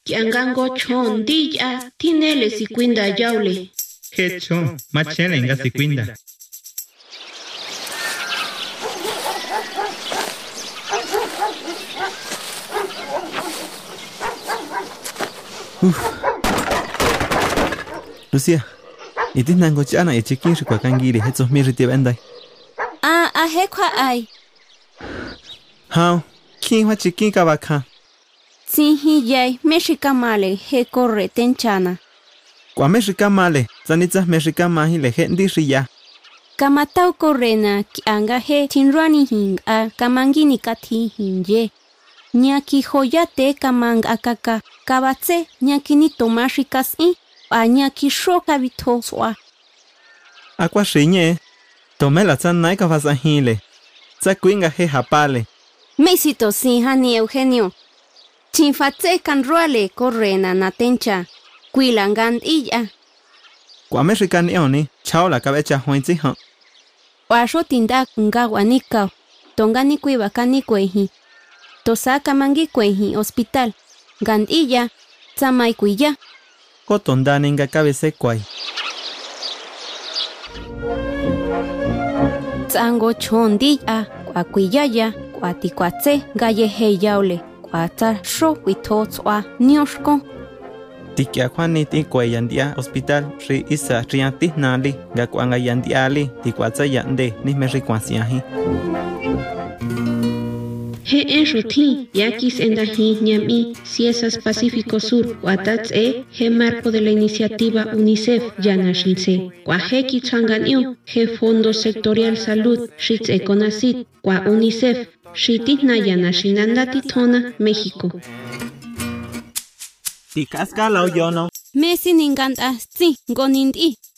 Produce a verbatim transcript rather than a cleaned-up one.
Yangango chon dilla, tinele si cuinda yaule. Hecho, machela inga si cuinda. Uf. Lucia, itis nango chana e chikin shi kwa kangiri hetso mi riti bendai. Ah, ah he kwa ai. Hao, kin wa chikin ka baka. Sihi yai meshika male he corre tenchana. Kwa meshika male, zanitza meshika mahi le hendi riya. Kamatau correna ki anga he tinruani hing a kamangini kati hinje. Nyaki hoyate kamang akaka kabatse nyaki ni tomashikas i a nyaki shoka vito swa. Akwa shinye, tomela tsan nai ka vasa hile. Tsa kuinga he hapale. Mesito si hani Eugenio. Chinfatse kanruale correna na tencha. Kuilangan iya. Kwa meshikan eoni, chao la kabecha huenzi ha. Washo tinda nga wanikao. Tongani kuiba kani kwehi. Tosaka mangi kwehi hospital. Gandiya, tsamai kuya. Kotonda ninga kabese kwai. Tsango chondiya, kwa kuyaya, kwa tikwatse, gaye he yaule. Kwa tsa sho wito tswa nyoshko. Tikia kwani ti kwai yandia hospital ri isa rianti nali ga kwanga yandiali tikwatsa yande ni meri kwasiahi. He en ruti, yakis endahi ñami, Ciesas Pacífico Sur, Watats e, he marco de la iniciativa UNICEF, Yanashinse, Kwaheki Changanio, he Fondo Sectorial Salud, Shitz Econacit, Kwa UNICEF, Shitina Yanashinandati Tona, México. Tikasca la oyono. Messi ninganta, si, gonindi.